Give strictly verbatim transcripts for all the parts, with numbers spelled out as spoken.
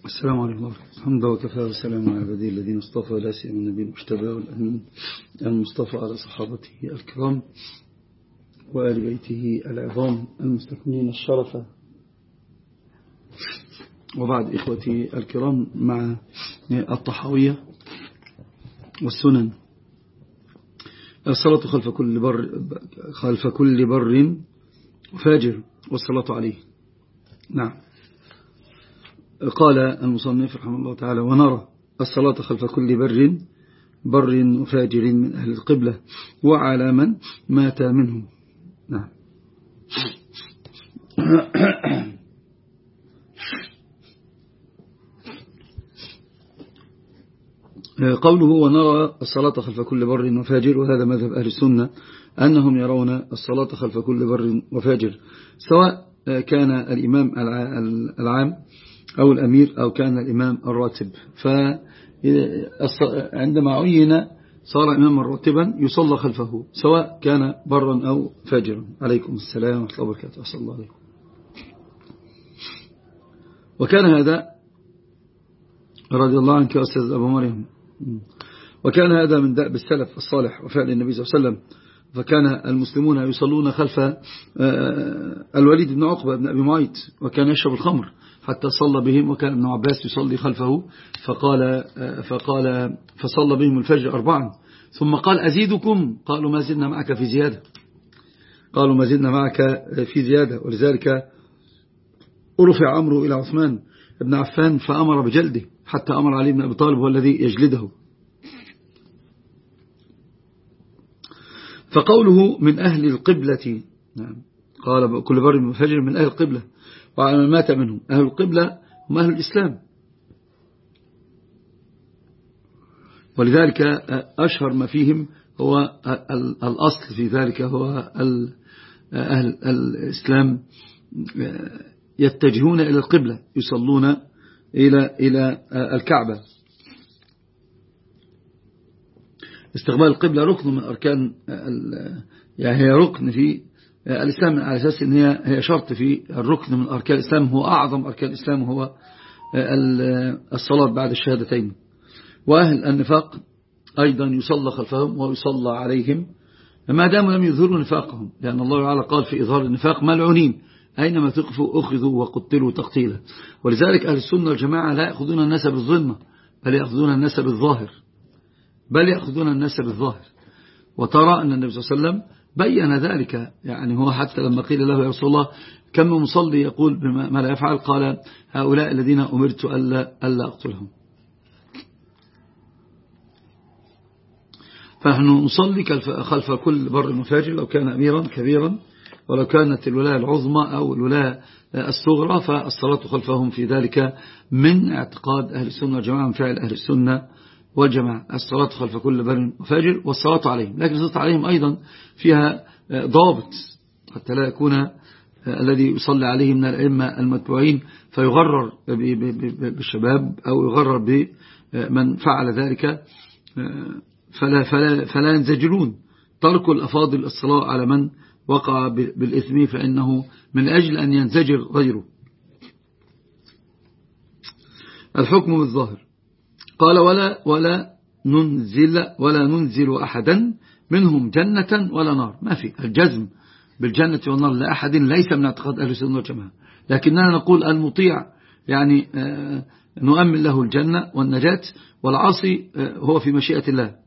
السلام عليكم ورحمة الله. الحمد وكفى والسلام على عباده الذين اصطفى، لا سيما النبي المجتبى والأمين المصطفى على صحابته الكرام وآل بيته العظام المستكملين الشرف. وبعد إخوتي الكرام، مع الطحاوية والسنن، الصلاة خلف كل بر خلف كل بر وفاجر والصلاة عليه. نعم، قال المصنف رحمه الله تعالى: ونرى الصلاة خلف كل بر بر وفاجر من أهل القبلة وعلى من مات منهم. نعم. قوله ونرى الصلاة خلف كل بر وفاجر، وهذا مذهب أهل السنة أنهم يرون الصلاة خلف كل بر وفاجر، سواء كان الإمام العام أو الأمير أو كان الإمام الراتب. فعندما عين صار إماما راتبا يصلى خلفه سواء كان برا أو فاجرا. عليكم السلام ورحمة الله وبركاته. أسأل الله عليكم. وكان هذا رضي الله عنك يا أستاذ أبو مريم، وكان هذا من دأب السلف الصالح وفعل النبي صلى الله عليه وسلم. فكان المسلمون يصلون خلف الوليد بن عقبة بن أبي معيط، وكان يشرب الخمر حتى صلى بهم، وكان ابن عباس يصلي خلفه فقال فقال فصلى بهم الفجر أربعا، ثم قال: أزيدكم؟ قالوا: ما زدنا معك في زيادة. قالوا: ما زدنا معك في زيادة. ولذلك رفع أمره إلى عثمان بن عفان فأمر بجلده، حتى أمر علي بن أبي طالب هو الذي يجلده. فقوله من أهل القبلة، نعم، قال كل بر فجر من أهل القبلة وعلى من مات منهم. أهل القبلة هم أهل الإسلام، ولذلك أشهر ما فيهم هو الأصل في ذلك هو أهل الإسلام يتجهون إلى القبلة، يصلون إلى إلى الكعبة. استقبال القبلة ركن من أركان، يعني هي ركن في الإسلام، على أساس أن هي هي شرط في الركن من أركان الإسلام، هو أعظم أركان الإسلام هو الصلاة بعد الشهادتين. وأهل النفاق أيضا يصلى خلفهم ويصلى عليهم ما داموا لم يظهروا نفاقهم، لأن الله تعالى قال في إظهار النفاق: ملعونين أينما تقفوا أخذوا وقتلوا تقتيلا. ولذلك أهل السنة والجماعة لا يأخذون الناس بالظلمة، بل يأخذون الناس بالظاهر بل يأخذون الناس بالظاهر وترى أن النبي صلى الله عليه وسلم بيّن ذلك. يعني هو حتى لما قيل له: يا رسول الله كم مصلي يقول بما لا يفعل؟ قال: هؤلاء الذين أمرت ألا, ألا أقتلهم. فنحن نصلي خلف كل بر مفاجر، لو كان أميرا كبيرا، ولو كانت الولاية العظمى أو الولاية الصغرى، فالصلاة خلفهم في ذلك من اعتقاد أهل السنة والجماعة، من فعل أهل السنة والجماعة، الصلاة خلف كل بر وفاجر والصلاة عليهم. لكن الصلاة عليهم أيضا فيها ضابط، حتى لا يكون الذي يصلي عليه من الأئمة المتبوعين فيغرر بالشباب أو يغرر بمن فعل ذلك، فلا, فلا, فلا ينزجلون. ترك الأفاضل الصلاة على من وقع بالإثم، فإنه من أجل أن ينزجر غيره. الحكم بالظاهر. قال: ولا ولا ننزل ولا ننزل أحدا منهم جنة ولا نار. ما في الجزم بالجنة والنار لأحد ليس من اعتقاد أهل السنة والجماعة، لكننا نقول المطيع يعني نؤمن له الجنة والنجاة، والعاصي هو في مشيئة الله.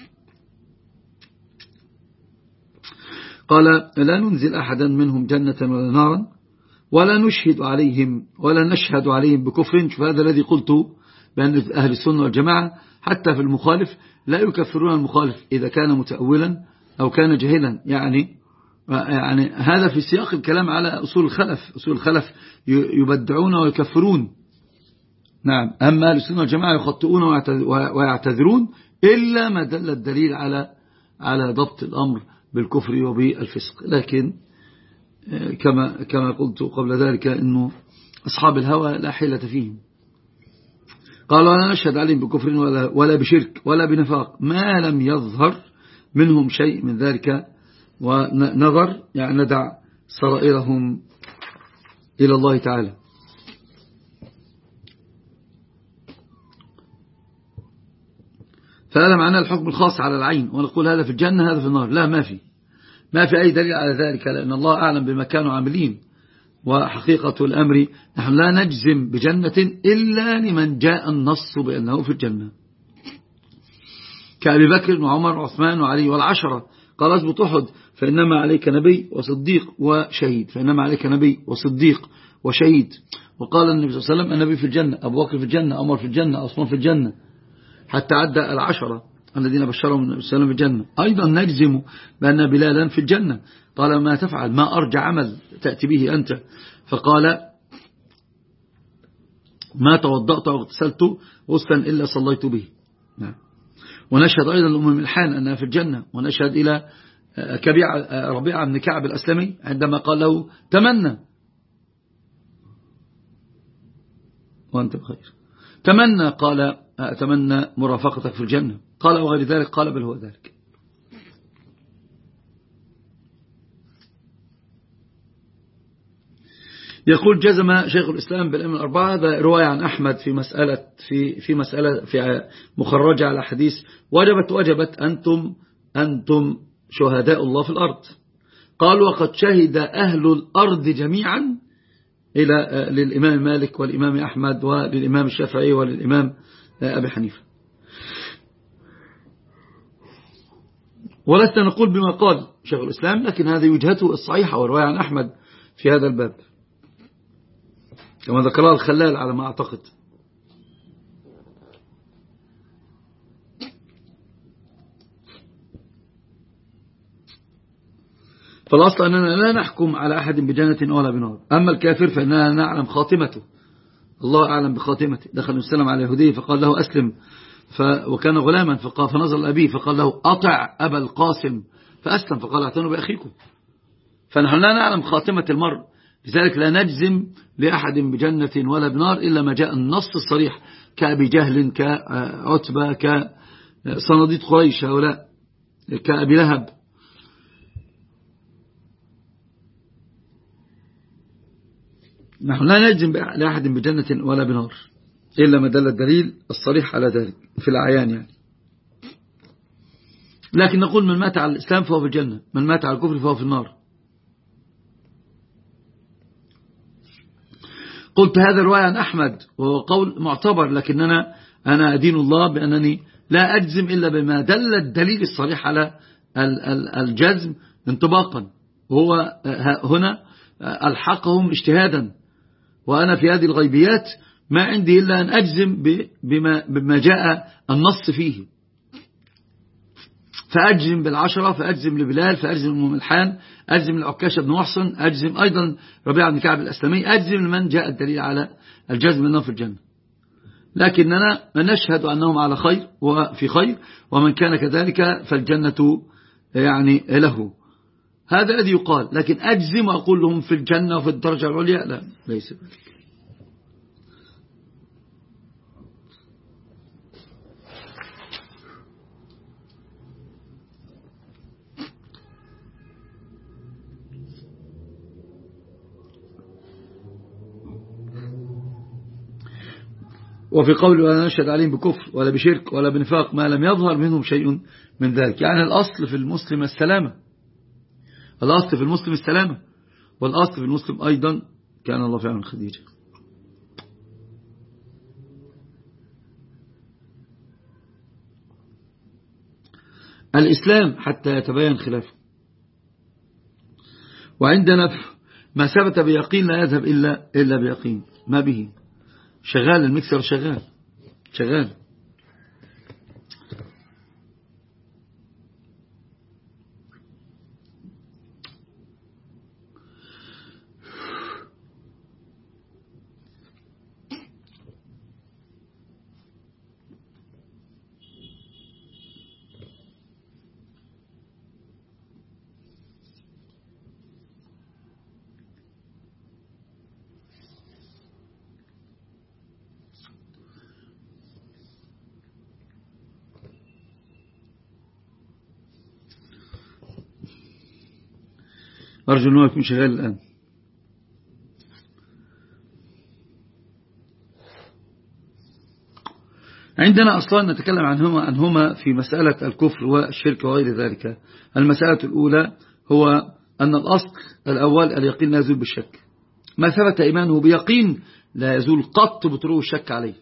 قال: لا ننزل أحدا منهم جنة ولا نارا ولا نشهد عليهم ولا نشهد عليهم بكفر. شوف هذا الذي قلته، بأن أهل السنة والجماعة حتى في المخالف لا يكفرون المخالف إذا كان متأولا أو كان جاهلا. يعني يعني هذا في سياق الكلام على أصول الخلف. أصول الخلف يبدعون ويكفرون، نعم. أما أهل السنة والجماعة يخطئون ويعتذرون إلا ما دل الدليل على على ضبط الأمر بالكفر وبالفسق. لكن كما كما قلت قبل ذلك إنه أصحاب الهوى لا حيلة فيهم. قال: ولا نشهد عليهم بكفر ولا, ولا بشرك ولا بنفاق ما لم يظهر منهم شيء من ذلك، ونظر يعني ندع سرائرهم إلى الله تعالى. فهذا معناه الحكم الخاص على العين، ونقول هذا في الجنة هذا في النار. لا، ما في ما في أي دليل على ذلك، لأن الله أعلم بما كانوا عاملين. وحقيقة الأمر نحن لا نجزم بجنة إلا لمن جاء النص بأنه في الجنة، كأبي بكر وعمر وعثمان وعلي والعشرة. قال اثبت أحد فإنما عليك نبي وصديق وشهيد، فإنما عليك نبي وصديق وشهيد. وقال النبي صلى الله عليه وسلم النبي في الجنة، أبو بكر في الجنة، عمر في الجنة، عثمان في الجنة، حتى عدى العشرة الذين بشرهم النبي صلى الله عليه وسلم في الجنة. أيضا نجزم بأن بلالا في الجنة. قال ما تفعل، ما أرجع عمل تأتي به أنت؟ فقال ما توضأت واغتسلت غسلا إلا صليت به. نعم. ونشهد أيضا لأم الملحان أنها في الجنة. ونشهد إلى ربيعة بن كعب الأسلمي عندما قال له تمنى وأنت بخير، تمنى، قال أتمنى مرافقتك في الجنة. قال وغير ذلك، قال بل هو ذلك. يقول جزم شيخ الإسلام بالأئمة الأربعة. هذا رواية عن أحمد في مسألة في في مسألة في مخرجة على حديث وجبت وجبت أنتم أنتم شهداء الله في الأرض. قال وقد شهد أهل الأرض جميعا إلى للإمام مالك والإمام أحمد وللإمام الشافعي وللإمام أبي حنيفة. ولست نقول بما قال شيخ الإسلام، لكن هذه وجهته الصحيحة ورواية عن أحمد في هذا الباب كما ذكرها الخلال على ما أعتقد. فالأصل أننا لا نحكم على أحد بجنة ولا بنار. أما الكافر فإننا نعلم خاتمته، الله أعلم بخاتمته. دخل السلام على يهودي فقال له أسلم، ف... وكان غلاما، فقال فنظر لأبيه فقال له أطع أبا القاسم، فأسلم، فقال اعتنوا بأخيكم. فنحن لا نعلم خاتمة المرء، لذلك لا نجزم لأحد بجنة ولا بنار إلا ما جاء النص الصريح، كأبي جهل، كعتبة، كصناديد قريش هؤلاء، كأبي لهب. نحن لا نجزم لأحد بجنة ولا بنار إلا ما دل الدليل الصريح على ذلك في الأعيان يعني. لكن نقول من مات على الإسلام فهو في الجنة، من مات على الكفر فهو في النار. قلت هذا رواية عن أحمد وهو قول معتبر، لكننا أنا أدين الله بأنني لا أجزم إلا بما دل الدليل الصريح على الجزم انطباقا، وهو هنا ألحقهم اجتهادا، وأنا في هذه الغيبيات ما عندي إلا أن أجزم بما, بما جاء النص فيه. فأجزم بالعشرة، فأجزم لبلال، فأجزم لملحان، أجزم لعكاشة بن محصن، أجزم أيضا ربيعة بن كعب الأسلمي، أجزم لمن جاء الدليل على الجزم أنه في الجنة. لكننا نشهد أنهم على خير وفي خير، ومن كان كذلك فالجنة يعني له. هذا الذي يقال، لكن أجزم وأقول لهم في الجنة وفي الدرجة العليا، لا، ليس ذلك. وفي قول ولا نشهد عليهم بكفر ولا بشرك ولا بنفاق ما لم يظهر منهم شيء من ذلك. يعني الأصل في المسلم السلامة، الأصل في المسلم السلامة، والأصل في المسلم أيضا كان الله في عون خديجة. الإسلام حتى يتبين خلافه، وعندنا ما ثبت بيقين لا يذهب إلا, إلا بيقين، ما به شغال المكسر، شغال شغال. أرجو أنه يكون شغال الآن. عندنا أصلا نتكلم عنهما, عنهما في مسألة الكفر والشرك وغير ذلك. المسألة الأولى هو أن الأصل الأول اليقين لا يزول بالشك. ما ثبت إيمانه بيقين لا يزول قط بطرق الشك عليه.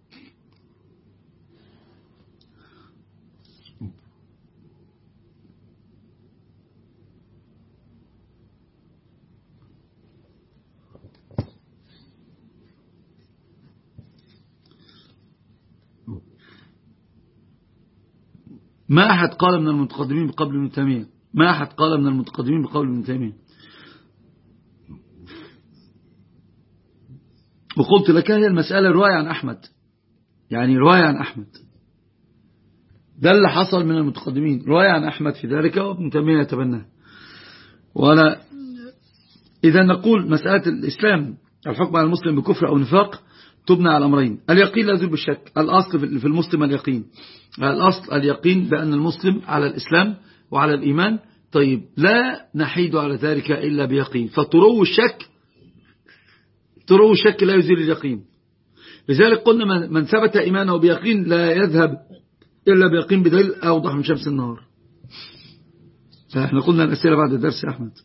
ما أحد قال من المتقدمين بقبل ابن تيمية ما أحد قال من المتقدمين بقبل ابن تيمية وقلت لك هي المسألة رواية عن أحمد، يعني رواية عن أحمد، ده اللي حصل من المتقدمين، رواية عن أحمد في ذلك وابن تيمية يتبناه. ولا إذا نقول مسألة الإسلام الحكم على المسلم بكفر أو نفاق تبنى على أمرين: اليقين لا يزول بالشك، الأصل في المسلم اليقين، الأصل اليقين بأن المسلم على الإسلام وعلى الإيمان. طيب لا نحيد على ذلك إلا بيقين، فطرو الشك طرو الشك لا يزيل اليقين. لذلك قلنا من ثبت إيمانه بيقين لا يذهب إلا بيقين بدليل أوضح من شمس النهار. فإحنا قلنا الأسئلة بعد الدرس يا أحمد.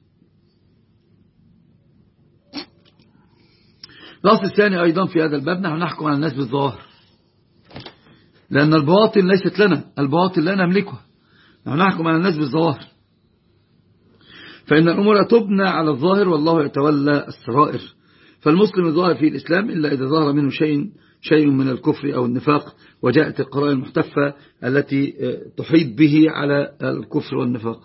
الأصل الثاني أيضا في هذا الباب نحن نحكم على الناس بالظاهر، لأن البواطن ليست لنا، البواطن لا نملكها، نحن نحكم على الناس بالظاهر، فإن الأمور تبنى على الظاهر والله يتولى السرائر. فالمسلم الظاهر في الإسلام إلا إذا ظهر منه شيء شيء من الكفر أو النفاق، وجاءت القرائن المحتفة التي تحيط به على الكفر والنفاق.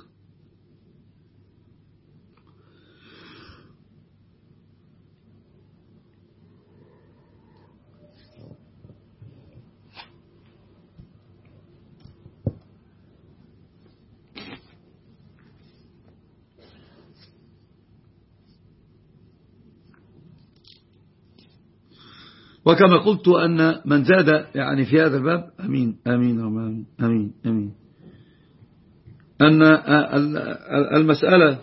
وكما قلت أن من زاد يعني في هذا الباب أمين أمين أمين أمين, أمين أن المسألة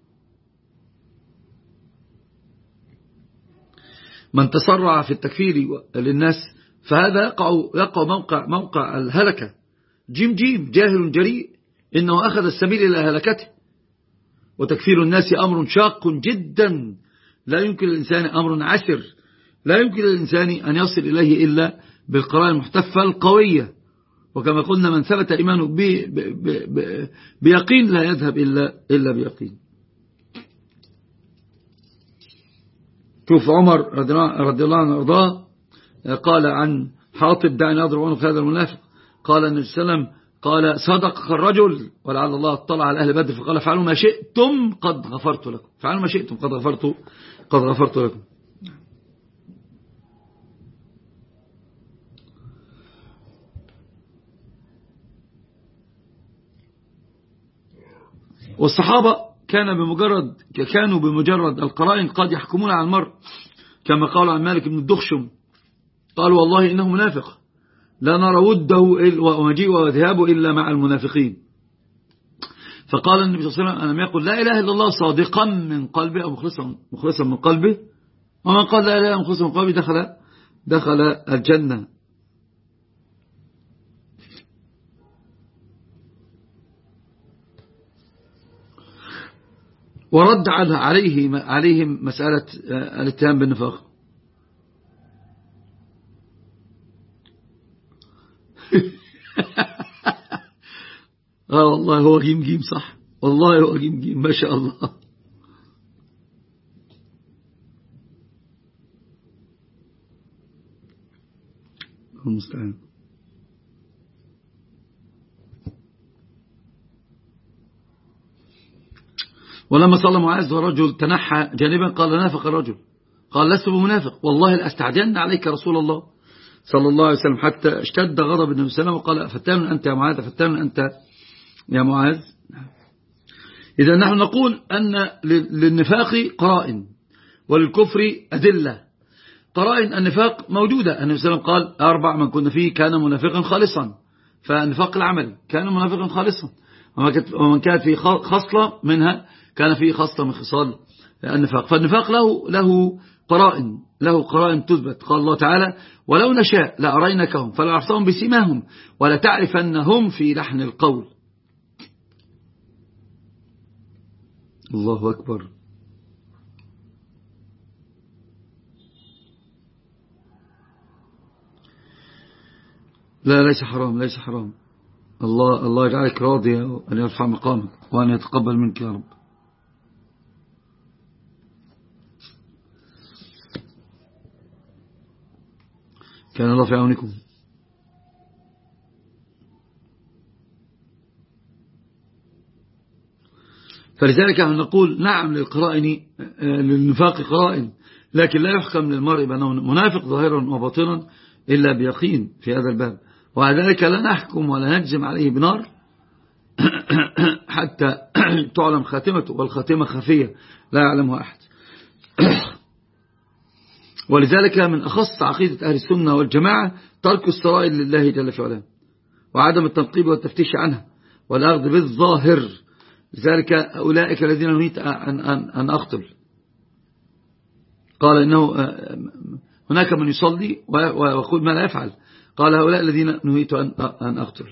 من تسرع في التكفير للناس فهذا يقع, يقع موقع, موقع الهلكة. جيم جيم جاهل جريء إنه أخذ السبيل إلى هلكته. وتكفير الناس أمر شاق جدا، لا يمكن للإنسان أمر عسر، لا يمكن للإنسان أن يصل إليه إلا بالقرائن المحتفة القوية. وكما قلنا من ثبت إيمانه بي بي بي بيقين لا يذهب إلا, إلا بيقين. شوف عمر رضي الله عنه وارضاه قال عن حاطب: دعني أضرب عنق هذا المنافق. قال النبي صلى الله عليه وسلم قال: صدق الرجل ولعل الله اطلع على أهل بدر فقال: فعلوا ما شئتم قد غفرت لكم، فعلوا ما شئتم قد غفرت قد غفرت لكم. والصحابة كان بمجرد كانوا بمجرد القرائن قد يحكمون على المرء، كما قال عن مالك بن الدخشم قال: والله إنه منافق لا نرى وده ومجيء وذهابه إلا مع المنافقين. فقال النبي صلى الله عليه وسلم: أنا ما يقول لا إله إلا الله صادقا من قلبه أو مخلصا مخلصا من قلبه، ومن قال لا إله مخلصا من قلبه دخل دخل الجنة. ورد عليه عليهم مسألة الاتهام بالنفاق. اه والله هو جيم جيم صح، والله هو جيم جيم ما شاء الله. المستعان. ولما صلى معاذ ورجل تنحى جانبا قال: نافق الرجل، قال: لست بمنافق والله لأستعجلن عليك رسول الله صلى الله عليه وسلم، حتى اشتد غضب النبي صلى الله عليه وسلم وقال: فتان أنت يا معاذ، فتان أنت يا معاذ. إذا نحن نقول أن للنفاق قرائن وللكفر أدلة. قرائن النفاق موجودة، النبي صلى الله عليه وسلم قال: أربع من كنا فيه كان منافقا خالصا، فالنفاق العمل كان منافقا خالصا، ومن كانت فيه خصلة منها كان فيه خصلة من خصال النفاق. فالنفاق له له قرائن له قرائن تثبت. قال الله تعالى ولو نشاء لأرينكهم فلا عرفتهم بسيماهم ولا تعرفنهم في لحن القول. الله أكبر. لا ليس حرام ليس حرام. الله الله يجعلك راضية وأن يرفع مقامك وأن يتقبل منك يا رب. كان الله في عونكم. فلذلك نقول نعم للقرائن للنفاق قرائن، لكن لا يحكم للمرء بأنه منافق ظاهرا وباطنا إلا بيقين في هذا الباب. وعلى ذلك لا نحكم ولا نجزم عليه بنار حتى تعلم خاتمته، والخاتمة خفية لا يعلمها أحد. ولذلك من أخص عقيدة أهل السنة والجماعة ترك السرائر لله جل في علاه، وعدم التنقيب والتفتيش عنها والأخذ بالظاهر. لذلك أولئك الذين نهيت أن, أن, أن أقتل، قال إنه هناك من يصلي ويقول ما لا يفعل، قال هؤلاء الذين نهيت أن, أن أقتل.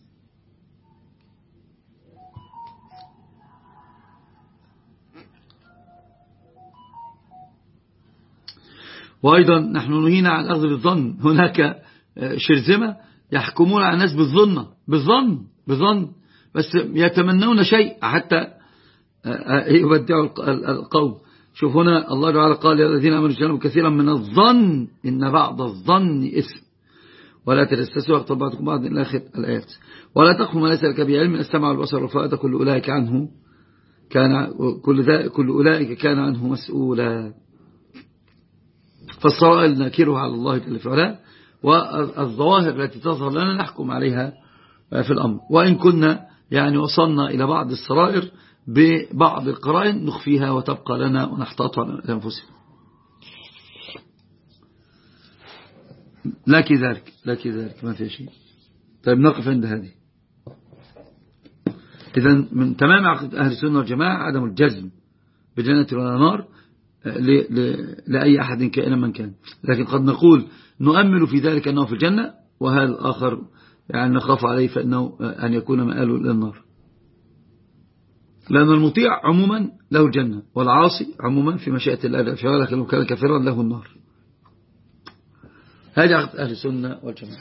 وأيضا نحن نهينا عن الأخذ بالظن. هناك شرذمة يحكمون على الناس بالظن بالظن بالظن بس يتمنون شيء حتى يبدعوا القوم. شوف هنا الله تعالى قال يا الذين آمنوا اجتنبوا كثيرا من الظن إن بعض الظن إثم ولا تجسسوا واغتب بعضكم بعض إلى آخر الآيات. ولا تقف ما ليس لك بعلم السمع والبصر والفؤاد كل أولئك عنه كان كل كل أولئك كان عنه مسؤولا. فالسرائر نكرها على الله جل في علاه، والظواهر التي تظهر لنا نحكم عليها في الأمر. وإن كنا يعني وصلنا إلى بعض السرائر ببعض القرائن نخفيها وتبقى لنا ونحتاطها لأنفسنا. لا كذلك لا كذلك ما في شيء. طيب نقف عند هذه. إذن من تمام عقيدة أهل السنة والجماعة عدم الجزم بجنة ولا نار لأي أحد كائنا من كان، لكن قد نقول نؤمل في ذلك أنه في الجنة، وهذا الآخر يعني نخاف عليه فإنه أن يكون مآله إلى النار. لأن المطيع عموما له الجنة، والعاصي عموما في مشيئة الله، لكن لو كان كافرا له النار. هذه عقيدة أهل السنة والجماعة.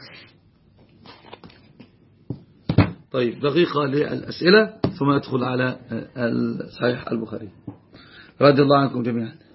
طيب دقيقة للأسئلة ثم ندخل على صحيح البخاري. رضي الله عنكم جميعا.